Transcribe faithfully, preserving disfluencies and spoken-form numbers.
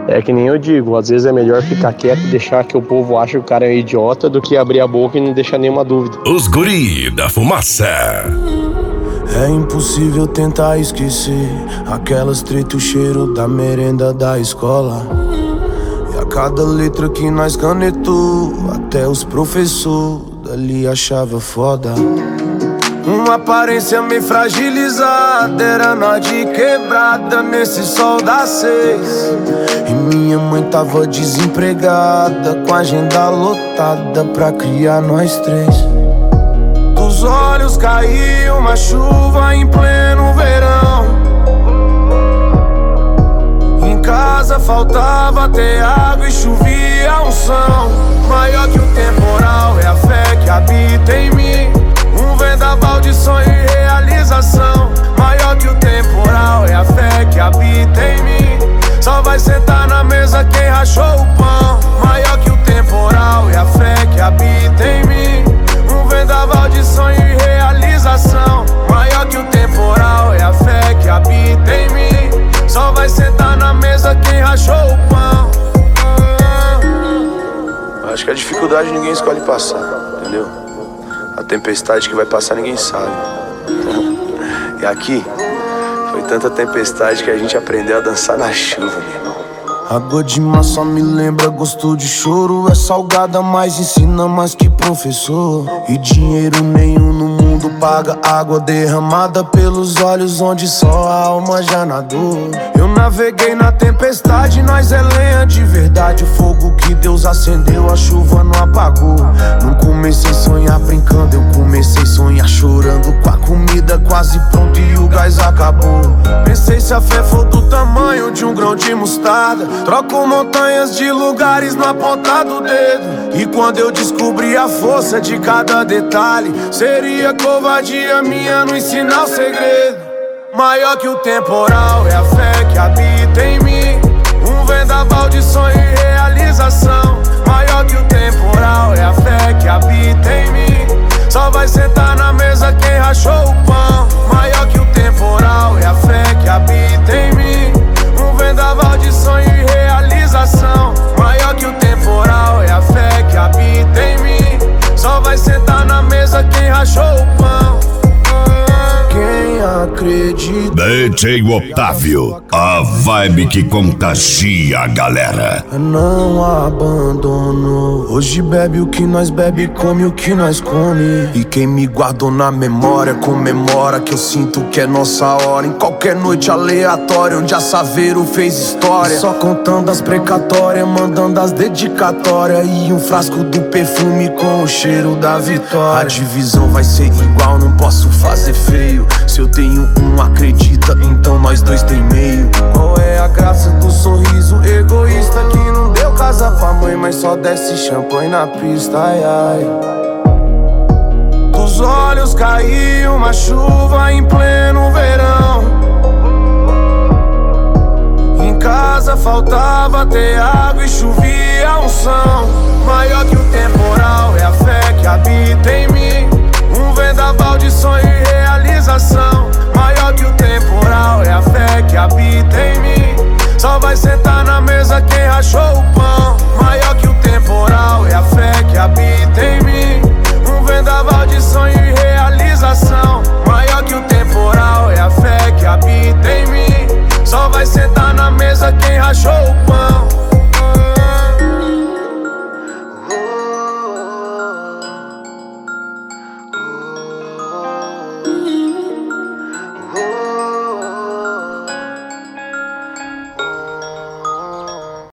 É que nem eu digo, às vezes é melhor ficar quieto e deixar que o povo ache que o cara é idiota do que abrir a boca e não deixar nenhuma dúvida. Os guri da fumaça. É impossível tentar esquecer aquelas treta, o cheiro da merenda da escola. E a cada letra que nós canetou, até os professores dali achava foda. Uma aparência meio fragilizada, era nós de quebrada nesse sol das seis. E minha mãe tava desempregada, com a agenda lotada pra criar nós três. Dos olhos caiu uma chuva em pleno verão. Em casa faltava até água e chovia unção. Maior que o temporal é a fé que habita em mim. Um vendaval de sonho e realização. Maior que o temporal é a fé que habita em mim. Só vai sentar na mesa quem rachou o pão. Maior que o temporal é a fé que habita em mim. Um vendaval de sonho e realização. Maior que o temporal é a fé que habita em mim. Só vai sentar na mesa quem rachou o pão. Acho que a dificuldade ninguém escolhe passar, entendeu? A tempestade que vai passar ninguém sabe. E aqui foi tanta tempestade que a gente aprendeu a dançar na chuva, meu irmão. Água de mar só me lembra gosto de choro. É salgada, mas ensina mais que professor. E dinheiro nenhum no mundo paga água derramada pelos olhos onde só a alma já nadou. Eu naveguei na tempestade, nós é lenha de verdade. O fogo que Deus acendeu, a chuva não apagou. Não comecei a sonhar brincando, eu comecei a sonhar chorando. Com a comida quase pronta e o gás acabou. Pensei se a fé for do tamanho de um grão de mostarda, troco montanhas de lugares na ponta do dedo. E quando eu descobri a força de cada detalhe, seria covardia minha não ensinar o segredo. Maior que o temporal é a fé que habita em mim. Um vendaval de sonho e realização. Maior que o temporal é a fé que habita em mim. Só vai sentar na mesa quem rachou o pão. Maior que o temporal é a fé que habita em mim. Um vendaval de sonho e realização. Maior que o temporal é a fé que habita em mim. Só vai sentar na mesa quem rachou o pão. Quem acredita? D J Otávio, a vibe que contagia a galera. Não abandonou. Hoje bebe o que nós bebe, come o que nós come. E quem me guardou na memória comemora que eu sinto que é nossa hora. Em qualquer noite aleatória onde a Saveiro fez história. Só contando as precatórias, mandando as dedicatórias. E um frasco do perfume com o cheiro da vitória. A divisão vai ser igual, não posso fazer feio. Se eu tenho um, acredita, então nós dois tem meio. Qual é a graça do sorriso egoísta que não deu casa pra mãe, mas só desce champanhe na pista, ai ai. Dos olhos caiu uma chuva em pleno verão. Em casa faltava até água e chovia unção. Maior que o temporal é a fé que habita em mim. Um vendaval de sonho e realização. Maior que o temporal é a fé que habita em mim. Só vai sentar na mesa quem rachou o pão. Maior que o temporal é a fé que habita em mim. Um vendaval de sonho e realização. Maior que o temporal é a fé que habita em mim. Só vai sentar na mesa quem rachou o pão.